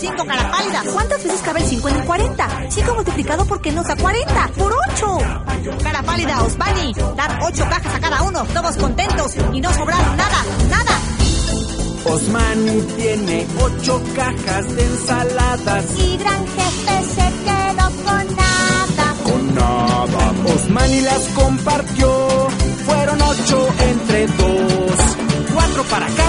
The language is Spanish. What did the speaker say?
5, cara pálida. ¿Cuántas veces cabe el 5 en el 40? 5 multiplicado por qué nos da 40. ¡Por 8! Cara pálida, Osmani. Dar 8 cajas a cada uno. Todos contentos y no sobraron nada. Osmani tiene 8 cajas de ensaladas. Y gran jefe se quedó con nada. Con nada. Osmani las compartió. Fueron 8 entre 2. 4 para cada